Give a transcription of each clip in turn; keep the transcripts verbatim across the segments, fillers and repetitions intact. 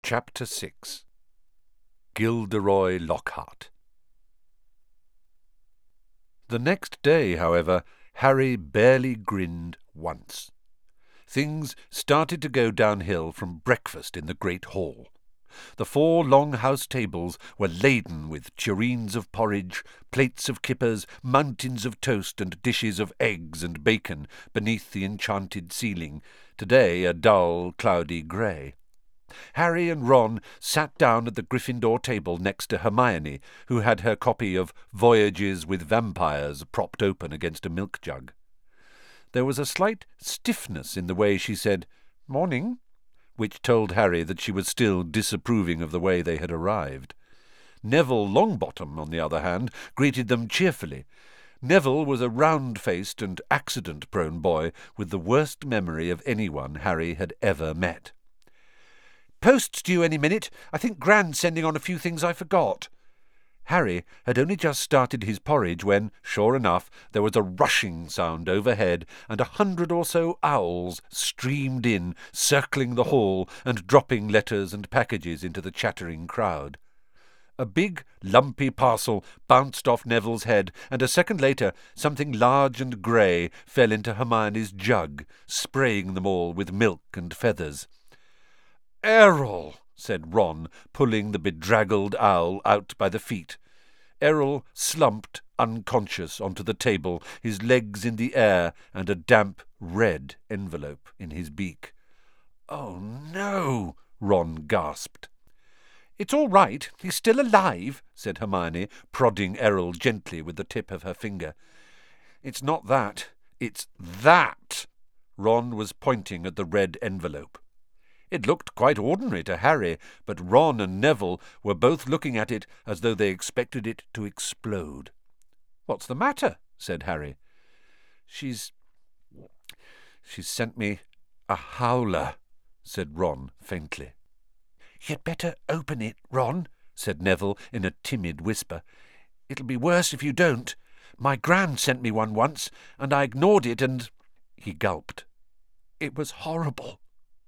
Chapter six. Gilderoy Lockhart. The next day, however, Harry barely grinned once. Things started to go downhill from breakfast in the great hall. The four long house tables were laden with tureens of porridge, plates of kippers, mountains of toast, and dishes of eggs and bacon beneath the enchanted ceiling, today a dull, cloudy grey. Harry and Ron sat down at the Gryffindor table next to Hermione, who had her copy of Voyages with Vampires propped open against a milk jug. There was a slight stiffness in the way she said, "Morning," which told Harry that she was still disapproving of the way they had arrived. Neville Longbottom, on the other hand, greeted them cheerfully. Neville was a round-faced and accident-prone boy with the worst memory of anyone Harry had ever met. "Post's due any minute. I think Gran's sending on a few things I forgot." Harry had only just started his porridge when, sure enough, there was a rushing sound overhead, and a hundred or so owls streamed in, circling the hall and dropping letters and packages into the chattering crowd. A big, lumpy parcel bounced off Neville's head, and a second later something large and grey fell into Hermione's jug, spraying them all with milk and feathers. "Errol," said Ron, pulling the bedraggled owl out by the feet. Errol slumped unconscious onto the table, his legs in the air and a damp red envelope in his beak. "Oh, no," Ron gasped. "It's all right. He's still alive," said Hermione, prodding Errol gently with the tip of her finger. "It's not that. It's that." Ron was pointing at the red envelope. It looked quite ordinary to Harry, but Ron and Neville were both looking at it as though they expected it to explode. "What's the matter?" said Harry. She's... she's sent me a howler," said Ron faintly. "You'd better open it, Ron," said Neville in a timid whisper. "It'll be worse if you don't. My Gran sent me one once, and I ignored it and—" He gulped. "It was horrible."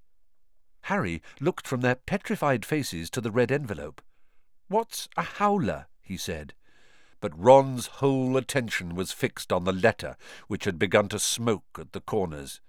Harry looked from their petrified faces to the red envelope. "What's a howler?" he said. But Ron's whole attention was fixed on the letter, which had begun to smoke at the corners.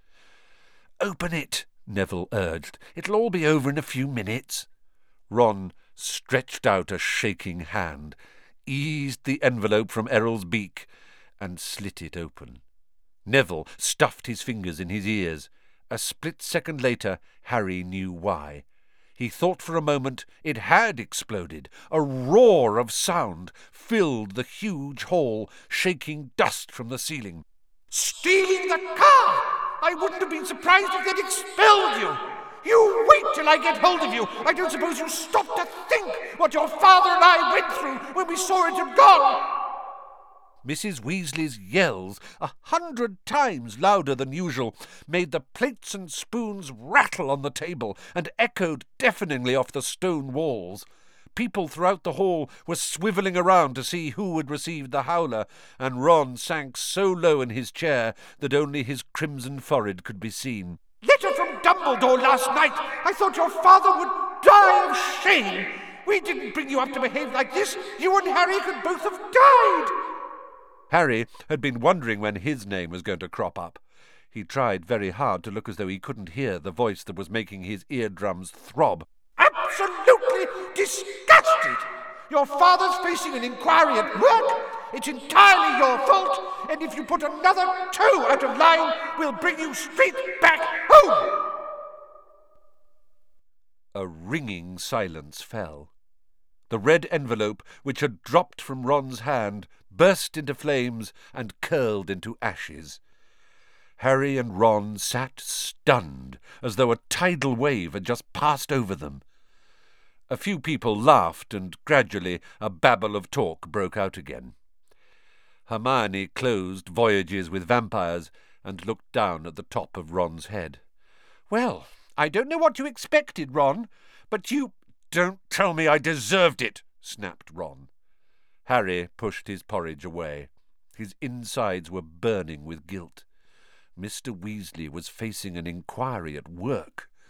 "Open it," Neville urged. "It'll all be over in a few minutes." Ron stretched out a shaking hand, eased the envelope from Errol's beak, and slit it open. Neville stuffed his fingers in his ears. A split second later, Harry knew why. He thought for a moment it had exploded. A roar of sound filled the huge hall, shaking dust from the ceiling. "Stealing the car! I wouldn't have been surprised if they'd expelled you! You wait till I get hold of you! I don't suppose you stopped to think what your father and I went through when we saw it had gone!" Missus Weasley's yells, a hundred times louder than usual, made the plates and spoons rattle on the table and echoed deafeningly off the stone walls. People throughout the hall were swivelling around to see who had received the howler, and Ron sank so low in his chair that only his crimson forehead could be seen. "Letter from Dumbledore last night! I thought your father would die of shame! We didn't bring you up to behave like this! You and Harry could both have died!" Harry had been wondering when his name was going to crop up. He tried very hard to look as though he couldn't hear the voice that was making his eardrums throb. "Absolutely disgusted! Your father's facing an inquiry at work. It's entirely your fault, and if you put another toe out of line, we'll bring you straight back home!" A ringing silence fell. The red envelope, which had dropped from Ron's hand, burst into flames and curled into ashes. Harry and Ron sat stunned, as though a tidal wave had just passed over them. A few people laughed, and gradually a babble of talk broke out again. Hermione closed Voyages with Vampires and looked down at the top of Ron's head. "Well, I don't know what you expected, Ron, but you—" "Don't tell me I deserved it," snapped Ron. Harry pushed his porridge away. His insides were burning with guilt. Mister Weasley was facing an inquiry at work.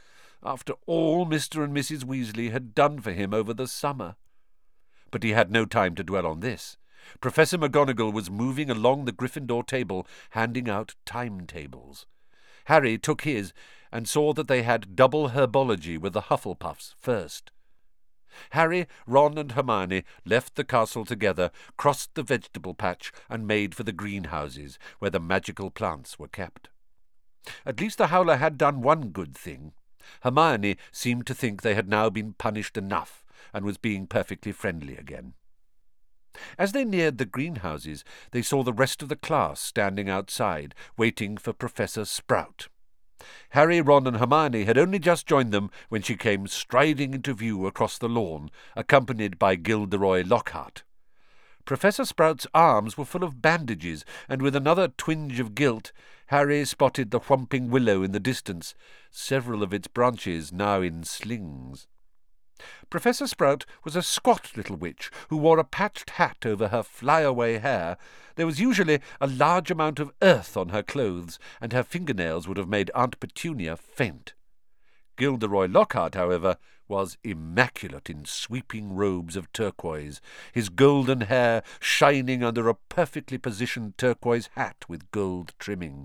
after all Mister and Missus Weasley had done for him over the summer. But he had no time to dwell on this. Professor McGonagall was moving along the Gryffindor table, handing out timetables. Harry took his and saw that they had double herbology with the Hufflepuffs first. Harry, Ron and Hermione left the castle together, crossed the vegetable patch, and made for the greenhouses, where the magical plants were kept. At least the Howler had done one good thing. Hermione seemed to think they had now been punished enough, and was being perfectly friendly again. As they neared the greenhouses, they saw the rest of the class standing outside, waiting for Professor Sprout. Harry, Ron and Hermione had only just joined them when she came striding into view across the lawn, accompanied by Gilderoy Lockhart. Professor Sprout's arms were full of bandages, and with another twinge of guilt, Harry spotted the Whomping Willow in the distance, several of its branches now in slings. Professor Sprout was a squat little witch who wore a patched hat over her flyaway hair. There was usually a large amount of earth on her clothes, and her fingernails would have made Aunt Petunia faint. Gilderoy Lockhart, however, was immaculate in sweeping robes of turquoise, his golden hair shining under a perfectly positioned turquoise hat with gold trimming.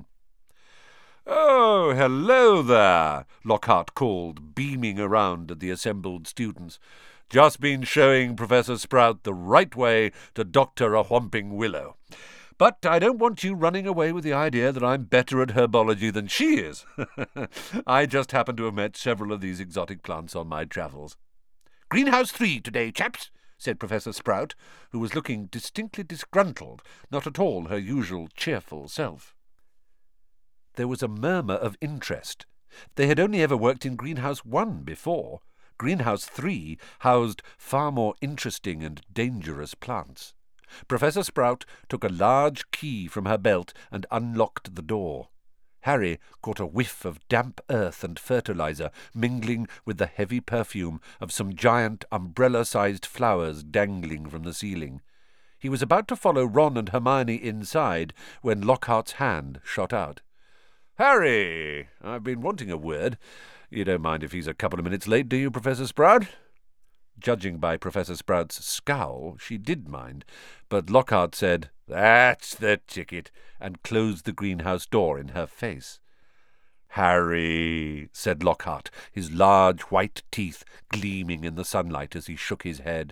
"Oh, hello there," Lockhart called, beaming around at the assembled students. "Just been showing Professor Sprout the right way to doctor a Whomping Willow. But I don't want you running away with the idea that I'm better at herbology than she is. I just happen to have met several of these exotic plants on my travels." "Greenhouse three today, chaps," said Professor Sprout, who was looking distinctly disgruntled, not at all her usual cheerful self. There was a murmur of interest. They had only ever worked in Greenhouse one before. Greenhouse three housed far more interesting and dangerous plants. Professor Sprout took a large key from her belt and unlocked the door. Harry caught a whiff of damp earth and fertilizer mingling with the heavy perfume of some giant umbrella-sized flowers dangling from the ceiling. He was about to follow Ron and Hermione inside when Lockhart's hand shot out. "Harry, I've been wanting a word. You don't mind if he's a couple of minutes late, do you, Professor Sprout?" Judging by Professor Sprout's scowl, she did mind, but Lockhart said, "That's the ticket," and closed the greenhouse door in her face. "Harry," said Lockhart, his large white teeth gleaming in the sunlight as he shook his head.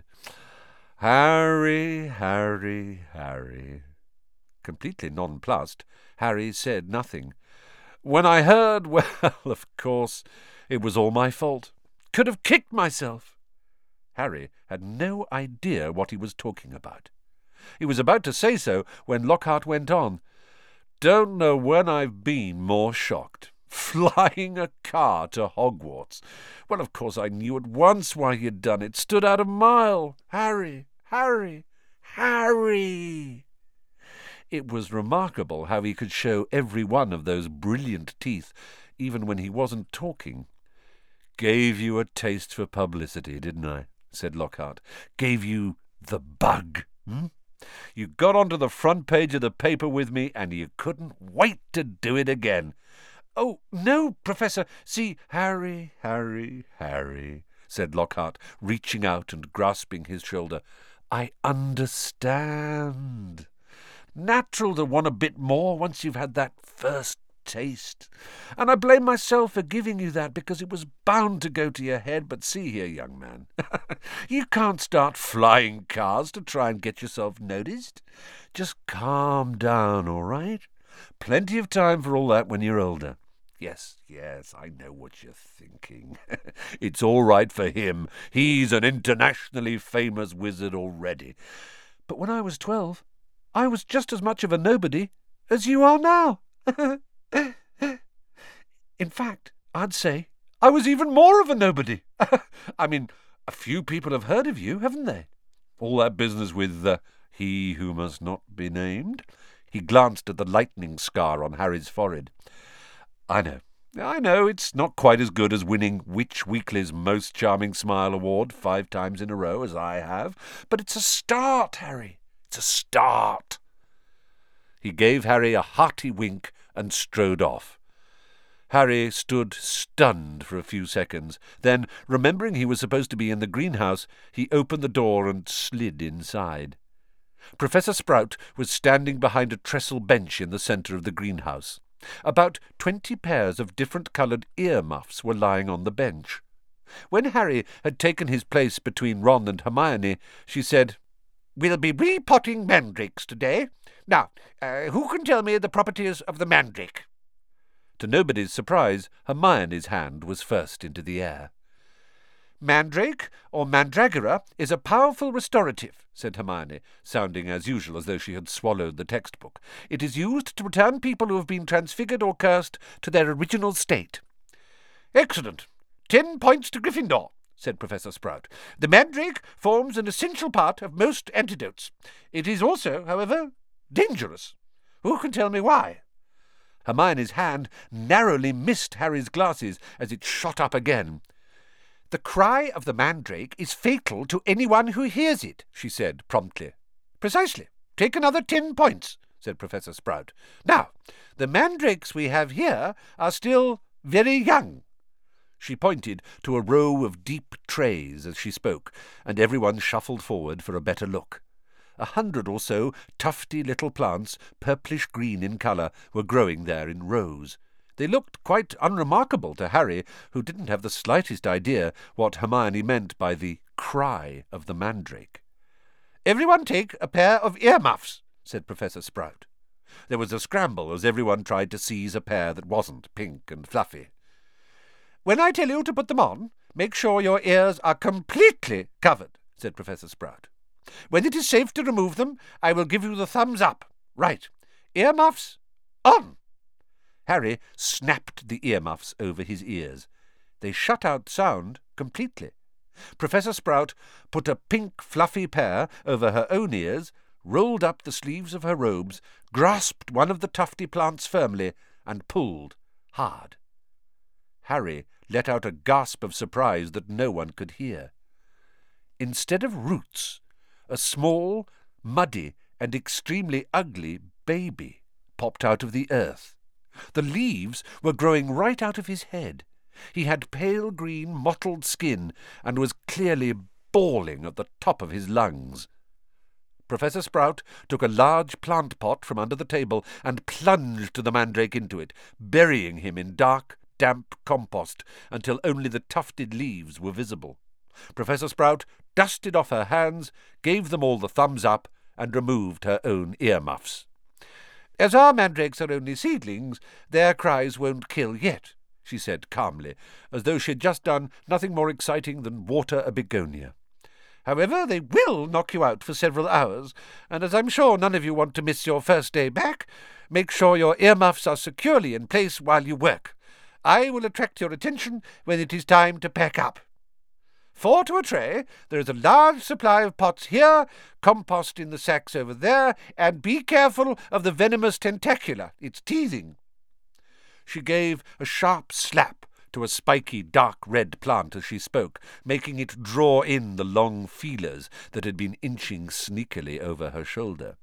"Harry, Harry, Harry." Completely nonplussed, Harry said nothing. "When I heard, well, of course, it was all my fault. Could have kicked myself." Harry had no idea what he was talking about. He was about to say so when Lockhart went on. "Don't know when I've been more shocked. Flying a car to Hogwarts. Well, of course I knew at once why you'd done it. Stood out a mile. Harry, Harry, Harry." It was remarkable how he could show every one of those brilliant teeth, even when he wasn't talking. "Gave you a taste for publicity, didn't I?" said Lockhart. "Gave you the bug, hmm? You got onto the front page of the paper with me, and you couldn't wait to do it again." "Oh, no, Professor. See, Harry, Harry, Harry," said Lockhart, reaching out and grasping his shoulder. "I understand. Natural to want a bit more once you've had that first taste. And I blame myself for giving you that, because it was bound to go to your head. But see here, young man, you can't start flying cars to try and get yourself noticed. Just calm down, all right? Plenty of time for all that when you're older. Yes, yes, I know what you're thinking. It's all right for him. He's an internationally famous wizard already. But when I was twelve, I was just as much of a nobody as you are now. In fact, I'd say I was even more of a nobody. I mean, a few people have heard of you, haven't they? All that business with uh, he who must not be named." He glanced at the lightning scar on Harry's forehead. "I know, I know, it's not quite as good as winning Witch Weekly's Most Charming Smile Award five times in a row, as I have, but it's a start, Harry. It's a start." He gave Harry a hearty wink and strode off. Harry stood stunned for a few seconds. Then, remembering he was supposed to be in the greenhouse, he opened the door and slid inside. Professor Sprout was standing behind a trestle bench in the centre of the greenhouse. About twenty pairs of different-coloured ear-muffs were lying on the bench. When Harry had taken his place between Ron and Hermione, she said, "We'll be repotting mandrakes today. Now, uh, who can tell me the properties of the mandrake?" To nobody's surprise, Hermione's hand was first into the air. "Mandrake, or mandragora, is a powerful restorative," said Hermione, sounding as usual as though she had swallowed the textbook. "It is used to return people who have been transfigured or cursed to their original state." "Excellent. Ten points to Gryffindor," said Professor Sprout. "The mandrake forms an essential part of most antidotes. It is also, however, dangerous. Who can tell me why?" Hermione's hand narrowly missed Harry's glasses as it shot up again. "The cry of the mandrake is fatal to anyone who hears it," she said promptly. "Precisely. Take another ten points," said Professor Sprout. "Now, the mandrakes we have here are still very young." She pointed to a row of deep trays as she spoke, and everyone shuffled forward for a better look. A hundred or so tufty little plants, purplish-green in colour, were growing there in rows. They looked quite unremarkable to Harry, who didn't have the slightest idea what Hermione meant by the cry of the mandrake. "Everyone take a pair of ear-muffs," said Professor Sprout. There was a scramble as everyone tried to seize a pair that wasn't pink and fluffy. "When I tell you to put them on, make sure your ears are completely covered," said Professor Sprout. "When it is safe to remove them, I will give you the thumbs up. Right. Ear-muffs, on!" Harry snapped the ear-muffs over his ears. They shut out sound completely. Professor Sprout put a pink fluffy pair over her own ears, rolled up the sleeves of her robes, grasped one of the tufty plants firmly, and pulled hard. Harry let out a gasp of surprise that no one could hear. Instead of roots, a small, muddy, and extremely ugly baby popped out of the earth. The leaves were growing right out of his head. He had pale green, mottled skin, and was clearly bawling at the top of his lungs. Professor Sprout took a large plant pot from under the table and plunged the mandrake into it, burying him in dark, damp compost until only the tufted leaves were visible. Professor Sprout dusted off her hands, gave them all the thumbs up, and removed her own ear-muffs. "As our mandrakes are only seedlings, their cries won't kill yet," she said calmly, as though she had just done nothing more exciting than water a begonia. "However, they will knock you out for several hours, and as I'm sure none of you want to miss your first day back, make sure your ear-muffs are securely in place while you work. I will attract your attention when it is time to pack up. Four to a tray. There is a large supply of pots here, compost in the sacks over there, and be careful of the venomous tentacula. It's teasing." She gave a sharp slap to a spiky dark red plant as she spoke, making it draw in the long feelers that had been inching sneakily over her shoulder.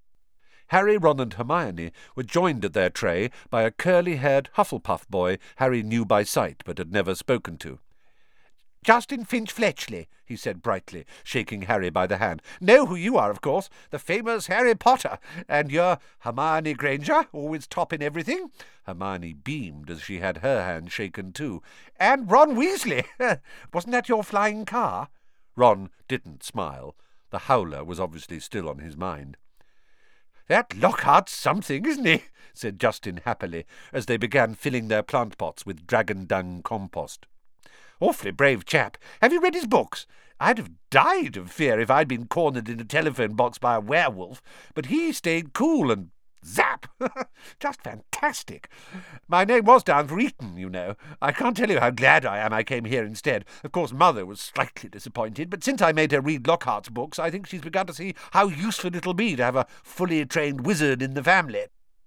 Harry, Ron and Hermione were joined at their tray by a curly-haired Hufflepuff boy Harry knew by sight but had never spoken to. "Justin Finch-Fletchley," he said brightly, shaking Harry by the hand. "Know who you are, of course, the famous Harry Potter, and you're Hermione Granger, always top in everything." Hermione beamed as she had her hand shaken too. "And Ron Weasley. Wasn't that your flying car?" Ron didn't smile. The howler was obviously still on his mind. "That Lockhart's something, isn't he?" said Justin happily, as they began filling their plant pots with dragon-dung compost. "Awfully brave chap. Have you read his books? I'd have died of fear if I'd been cornered in a telephone box by a werewolf, but he stayed cool and zap! Just fantastic. My name was down for Eton, you know. I can't tell you how glad I am I came here instead. Of course, Mother was slightly disappointed, but since I made her read Lockhart's books, I think she's begun to see how useful it'll be to have a fully trained wizard in the family."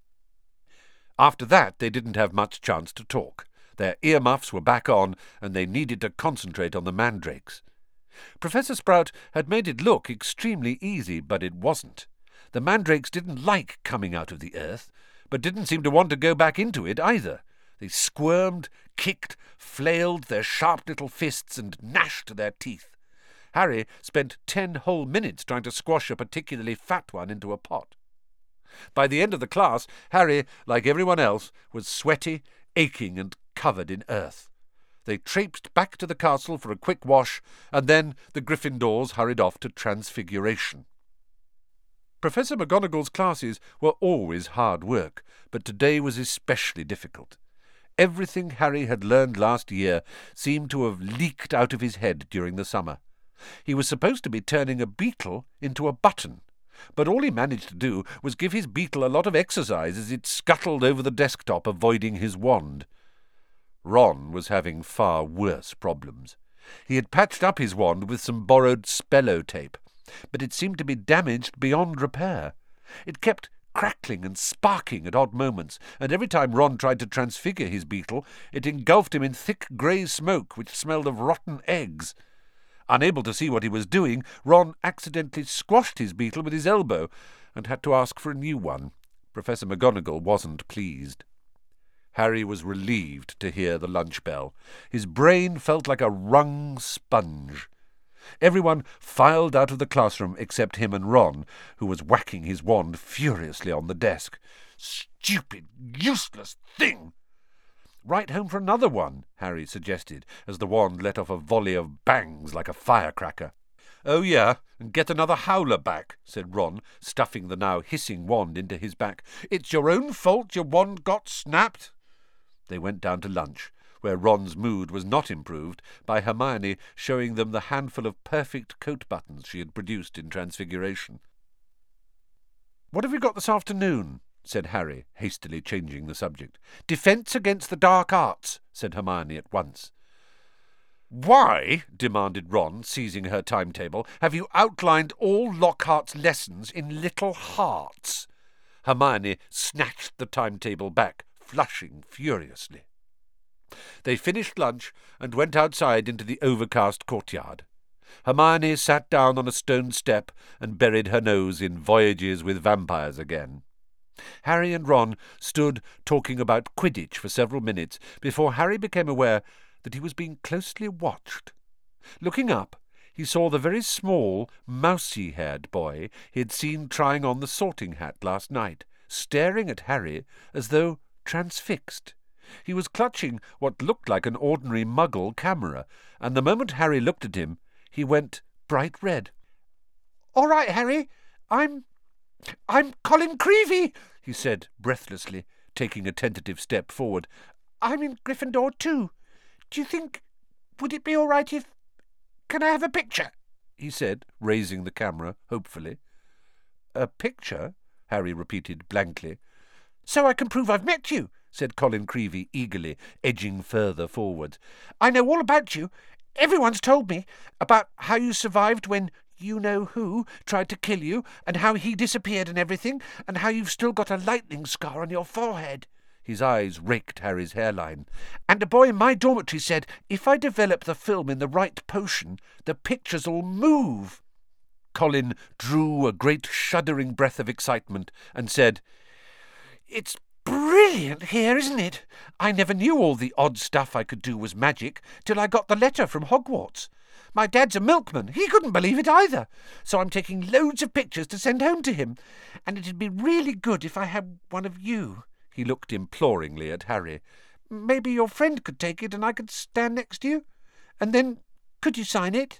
After that, they didn't have much chance to talk. Their ear-muffs were back on, and they needed to concentrate on the mandrakes. Professor Sprout had made it look extremely easy, but it wasn't. The mandrakes didn't like coming out of the earth, but didn't seem to want to go back into it either. They squirmed, kicked, flailed their sharp little fists and gnashed their teeth. Harry spent ten whole minutes trying to squash a particularly fat one into a pot. By the end of the class, Harry, like everyone else, was sweaty, aching, and covered in earth. They traipsed back to the castle for a quick wash, and then the Gryffindors hurried off to Transfiguration. Professor McGonagall's classes were always hard work, but today was especially difficult. Everything Harry had learned last year seemed to have leaked out of his head during the summer. He was supposed to be turning a beetle into a button, but all he managed to do was give his beetle a lot of exercise as it scuttled over the desktop, avoiding his wand. Ron was having far worse problems. He had patched up his wand with some borrowed Spello tape, but it seemed to be damaged beyond repair. It kept crackling and sparking at odd moments, and every time Ron tried to transfigure his beetle, it engulfed him in thick grey smoke which smelled of rotten eggs. Unable to see what he was doing, Ron accidentally squashed his beetle with his elbow and had to ask for a new one. Professor McGonagall wasn't pleased. Harry was relieved to hear the lunch bell. His brain felt like a wrung sponge. Everyone filed out of the classroom except him and Ron, who was whacking his wand furiously on the desk. "Stupid, useless thing!" "Write home for another one," Harry suggested, as the wand let off a volley of bangs like a firecracker. "Oh, yeah, and get another howler back," said Ron, stuffing the now hissing wand into his back. "It's your own fault your wand got snapped." They went down to lunch, where Ron's mood was not improved by Hermione showing them the handful of perfect coat buttons she had produced in Transfiguration. "What have we got this afternoon?" said Harry, hastily changing the subject. "Defence against the dark arts," said Hermione at once. "Why," demanded Ron, seizing her timetable, "have you outlined all Lockhart's lessons in little hearts?" Hermione snatched the timetable back, flushing furiously. They finished lunch and went outside into the overcast courtyard. Hermione sat down on a stone step and buried her nose in Voyages with Vampires again. Harry and Ron stood talking about Quidditch for several minutes before Harry became aware that he was being closely watched. Looking up, he saw the very small, mousy-haired boy he had seen trying on the sorting hat last night, staring at Harry as though transfixed. He was clutching what looked like an ordinary Muggle camera, and the moment Harry looked at him, he went bright red. "All right, Harry, I'm... I'm Colin Creevey," he said breathlessly, taking a tentative step forward. "I'm in Gryffindor too. Do you think... would it be all right if... can I have a picture?" he said, raising the camera hopefully. "A picture?" Harry repeated blankly. "So I can prove I've met you," said Colin Creevey eagerly, edging further forward. "I know all about you. Everyone's told me about how you survived when you-know-who tried to kill you, and how he disappeared and everything, and how you've still got a lightning scar on your forehead." His eyes raked Harry's hairline. "And a boy in my dormitory said if I develop the film in the right potion, the pictures'll move." Colin drew a great shuddering breath of excitement and said, "It's brilliant here, isn't it? I never knew all the odd stuff I could do was magic till I got the letter from Hogwarts. My dad's a milkman. He couldn't believe it either. So I'm taking loads of pictures to send home to him. And it'd be really good if I had one of you." He looked imploringly at Harry. "Maybe your friend could take it and I could stand next to you. And then could you sign it?"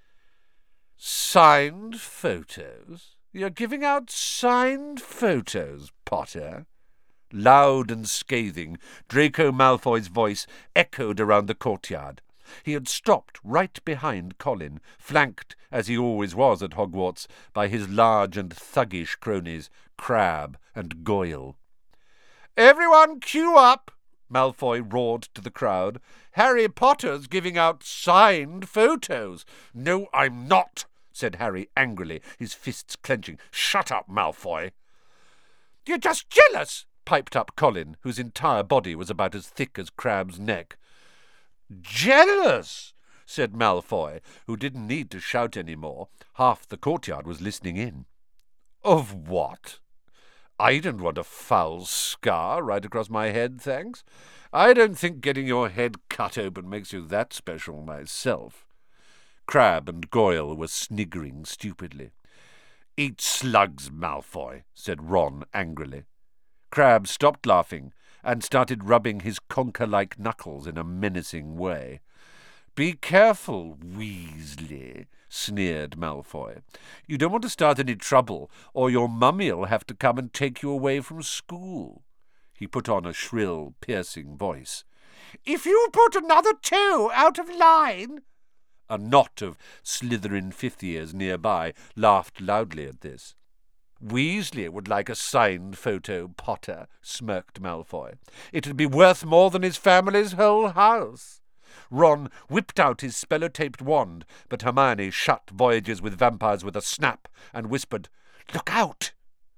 "Signed photos? You're giving out signed photos, Potter?" Loud and scathing, Draco Malfoy's voice echoed around the courtyard. He had stopped right behind Colin, flanked, as he always was at Hogwarts, by his large and thuggish cronies, Crabbe and Goyle. "Everyone queue up!" Malfoy roared to the crowd. "Harry Potter's giving out signed photos." "No, I'm not," said Harry angrily, his fists clenching. "Shut up, Malfoy." "You're just jealous," piped up Colin, whose entire body was about as thick as Crabbe's neck. "Jealous," said Malfoy, who didn't need to shout any more. Half the courtyard was listening in. "Of what? I don't want a foul scar right across my head, thanks. I don't think getting your head cut open makes you that special myself. Crabbe and Goyle were sniggering stupidly. "Eat slugs, Malfoy," said Ron angrily. Crabbe stopped laughing and started rubbing his conker-like knuckles in a menacing way. "Be careful, Weasley," sneered Malfoy. "You don't want to start any trouble, or your mummy'll have to come and take you away from school." He put on a shrill, piercing voice. "If you put another toe out of line—" A knot of Slytherin fifth-years nearby laughed loudly at this. "Weasley would like a signed photo, Potter," smirked Malfoy. "It'd be worth more than his family's whole house." Ron whipped out his spellotaped wand, but Hermione shut Voyages with Vampires with a snap and whispered, "Look out!"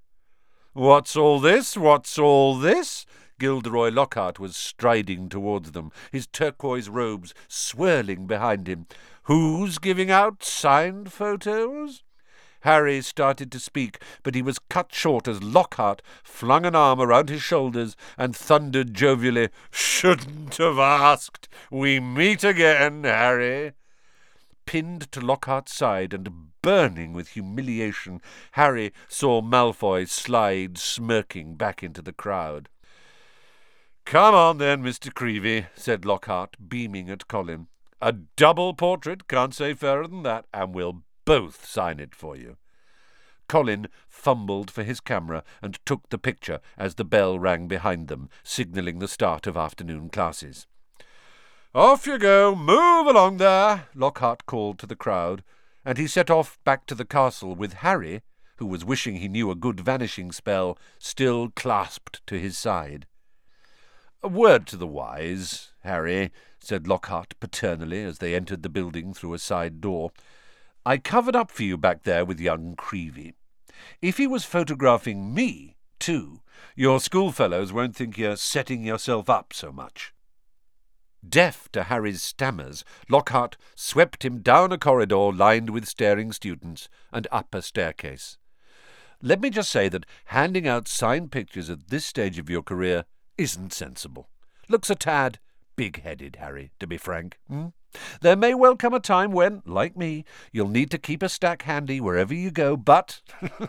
"What's all this? What's all this?" Gilderoy Lockhart was striding towards them, his turquoise robes swirling behind him. "Who's giving out signed photos?" Harry started to speak, but he was cut short as Lockhart flung an arm around his shoulders and thundered jovially, "Shouldn't have asked. We meet again, Harry." Pinned to Lockhart's side and burning with humiliation, Harry saw Malfoy slide smirking back into the crowd. "Come on then, Mister Creevey," said Lockhart, beaming at Colin. "A double portrait, can't say fairer than that, and we'll both sign it for you." Colin fumbled for his camera and took the picture as the bell rang behind them, signalling the start of afternoon classes. "Off you go, move along there," Lockhart called to the crowd, and he set off back to the castle with Harry, who was wishing he knew a good vanishing spell, still clasped to his side. "A word to the wise, Harry," said Lockhart paternally as they entered the building through a side door. "I covered up for you back there with young Creevey. If he was photographing me, too, your schoolfellows won't think you're setting yourself up so much." Deaf to Harry's stammers, Lockhart swept him down a corridor lined with staring students and up a staircase. "Let me just say that handing out signed pictures at this stage of your career isn't sensible. Looks a tad big-headed, Harry, to be frank. Hmm? There may well come a time when, like me, you'll need to keep a stack handy wherever you go, but—"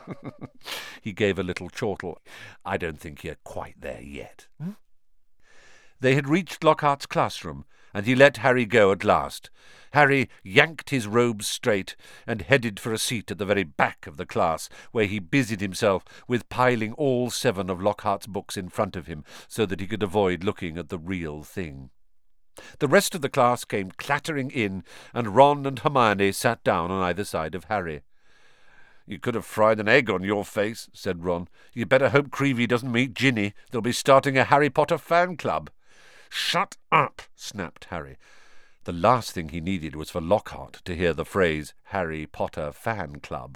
He gave a little chortle. "I don't think you're quite there yet." Hmm? They had reached Lockhart's classroom, and he let Harry go at last. Harry yanked his robes straight and headed for a seat at the very back of the class, where he busied himself with piling all seven of Lockhart's books in front of him so that he could avoid looking at the real thing. The rest of the class came clattering in, and Ron and Hermione sat down on either side of Harry. "You could have fried an egg on your face," said Ron. "You better hope Creevey doesn't meet Ginny. They'll be starting a Harry Potter fan club." "Shut up," snapped Harry. The last thing he needed was for Lockhart to hear the phrase Harry Potter fan club.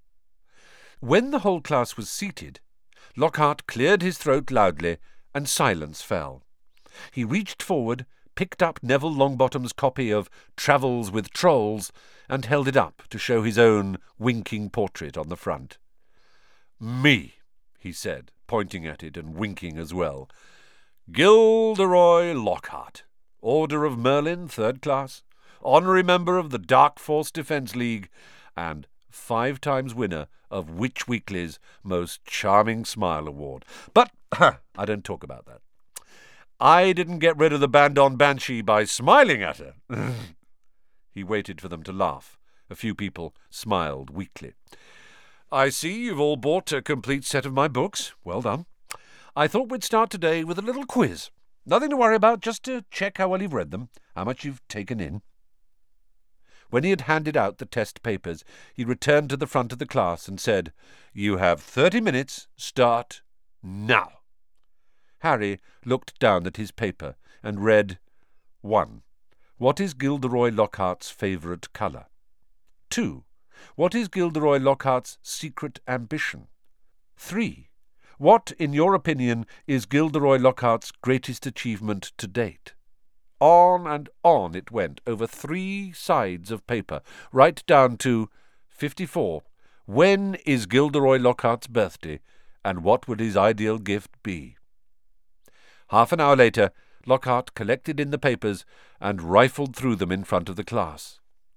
When the whole class was seated, Lockhart cleared his throat loudly, and silence fell. He reached forward, picked up Neville Longbottom's copy of Travels with Trolls, and held it up to show his own winking portrait on the front. "Me," he said, pointing at it and winking as well. "Gilderoy Lockhart, Order of Merlin, third class, honorary member of the Dark Force Defence League, and five times winner of Witch Weekly's Most Charming Smile Award. But I don't talk about that. I didn't get rid of the Bandon Banshee by smiling at her." He waited for them to laugh. A few people smiled weakly. "I see you've all bought a complete set of my books. Well done. I thought we'd start today with a little quiz. Nothing to worry about, just to check how well you've read them, how much you've taken in." When he had handed out the test papers, he returned to the front of the class and said, "You have thirty minutes. Start now." Harry looked down at his paper and read, one. What is Gilderoy Lockhart's favourite colour? two. What is Gilderoy Lockhart's secret ambition? three. What, in your opinion, is Gilderoy Lockhart's greatest achievement to date? On and on it went, over three sides of paper, right down to fifty-four. When is Gilderoy Lockhart's birthday, and what would his ideal gift be? Half an hour later, Lockhart collected in the papers and rifled through them in front of the class.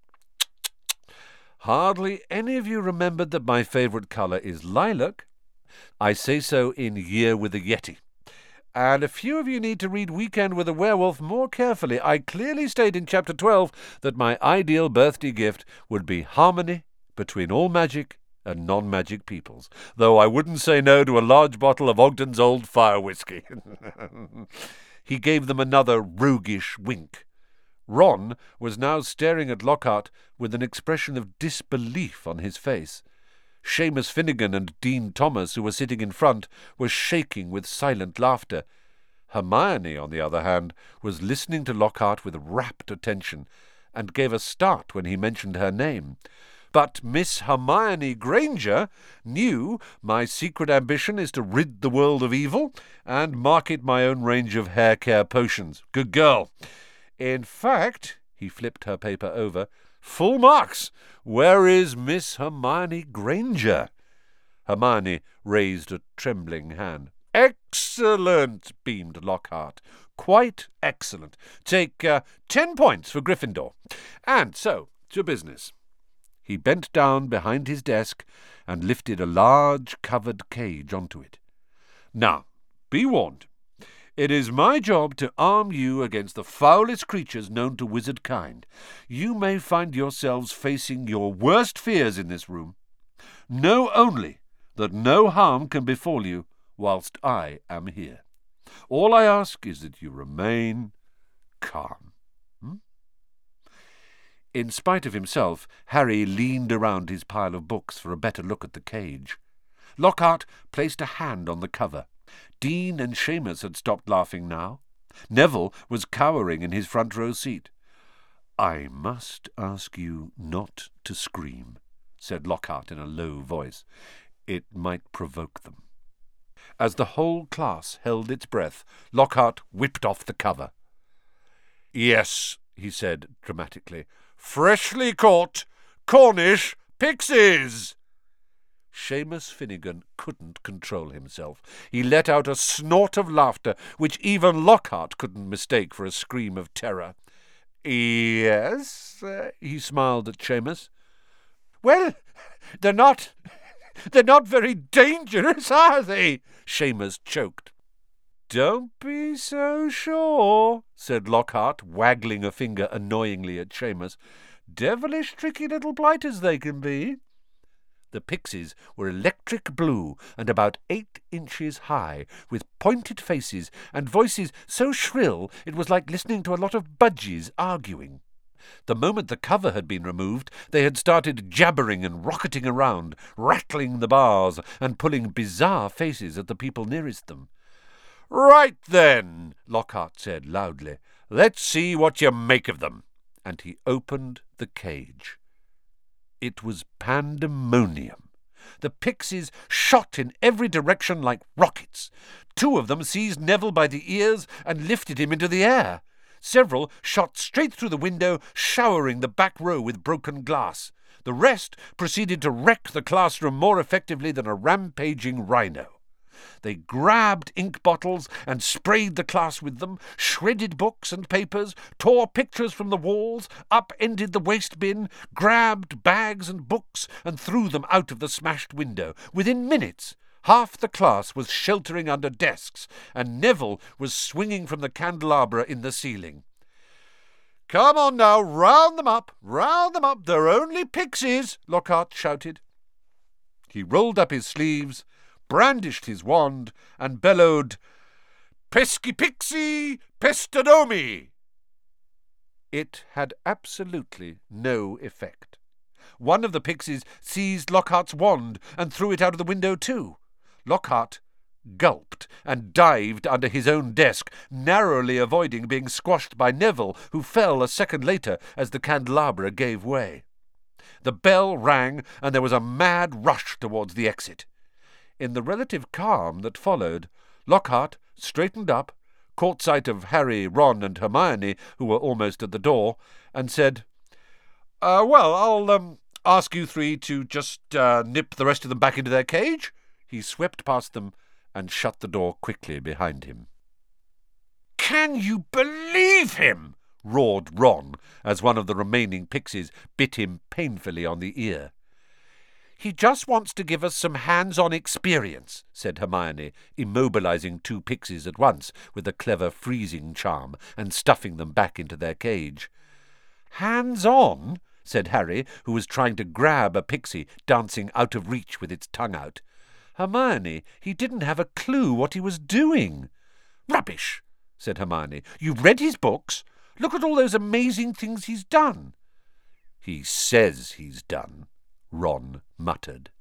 Hardly any of you remembered that my favourite colour is lilac. I say so in Year with a Yeti. And a few of you need to read Weekend with a Werewolf more carefully. I clearly state in Chapter twelve that my ideal birthday gift would be harmony between all magic and non-magic peoples, though I wouldn't say no to a large bottle of Ogden's Old Fire Whiskey. He gave them another roguish wink. Ron was now staring at Lockhart with an expression of disbelief on his face. Seamus Finnegan and Dean Thomas, who were sitting in front, were shaking with silent laughter. Hermione, on the other hand, was listening to Lockhart with rapt attention, and gave a start when he mentioned her name. But Miss Hermione Granger knew my secret ambition is to rid the world of evil and market my own range of hair care potions. Good girl. In fact, he flipped her paper over, full marks. Where is Miss Hermione Granger? Hermione raised a trembling hand. Excellent, beamed Lockhart. Quite excellent. Take uh, ten points for Gryffindor. And so, to business. He bent down behind his desk and lifted a large covered cage onto it. Now, be warned. It is my job to arm you against the foulest creatures known to wizard kind. You may find yourselves facing your worst fears in this room. Know only that no harm can befall you whilst I am here. All I ask is that you remain calm. Hmm? In spite of himself, Harry leaned around his pile of books for a better look at the cage. Lockhart placed a hand on the cover. Dean and Seamus had stopped laughing now. Neville was cowering in his front row seat. "I must ask you not to scream," said Lockhart in a low voice. "It might provoke them." As the whole class held its breath, Lockhart whipped off the cover. "Yes," he said dramatically, "freshly caught Cornish pixies!" Seamus Finnegan couldn't control himself. He let out a snort of laughter, which even Lockhart couldn't mistake for a scream of terror. "Yes," uh, he smiled at Seamus. "Well, they're not... they're not very dangerous, are they?" Seamus choked. "Don't be so sure," said Lockhart, waggling a finger annoyingly at Seamus. "Devilish tricky little blighters they can be." The pixies were electric blue and about eight inches high, with pointed faces and voices so shrill it was like listening to a lot of budgies arguing. The moment the cover had been removed, they had started jabbering and rocketing around, rattling the bars and pulling bizarre faces at the people nearest them. "Right then," Lockhart said loudly, "let's see what you make of them." And he opened the cage. It was pandemonium. The pixies shot in every direction like rockets. Two of them seized Neville by the ears and lifted him into the air. Several shot straight through the window, showering the back row with broken glass. The rest proceeded to wreck the classroom more effectively than a rampaging rhino. They grabbed ink bottles and sprayed the class with them, shredded books and papers, tore pictures from the walls, upended the waste bin, grabbed bags and books and threw them out of the smashed window. Within minutes, half the class was sheltering under desks, and Neville was swinging from the candelabra in the ceiling. "Come on now, round them up, round them up, they're only pixies," Lockhart shouted. He rolled up his sleeves, brandished his wand, and bellowed, "Pesky pixie, pestadomi!" It had absolutely no effect. One of the pixies seized Lockhart's wand and threw it out of the window too. Lockhart gulped and dived under his own desk, narrowly avoiding being squashed by Neville, who fell a second later as the candelabra gave way. The bell rang, and there was a mad rush towards the exit. In the relative calm that followed, Lockhart straightened up, caught sight of Harry, Ron, and Hermione, who were almost at the door, and said, uh, well, I'll um, ask you three to just uh, nip the rest of them back into their cage." He swept past them and shut the door quickly behind him. "Can you believe him?" roared Ron, as one of the remaining pixies bit him painfully on the ear. "He just wants to give us some hands-on experience," said Hermione, immobilizing two pixies at once with a clever freezing charm and stuffing them back into their cage. "Hands-on?" said Harry, who was trying to grab a pixie dancing out of reach with its tongue out. "Hermione, he didn't have a clue what he was doing." "Rubbish," said Hermione. "You've read his books. Look at all those amazing things he's done." "He says he's done," Ron muttered.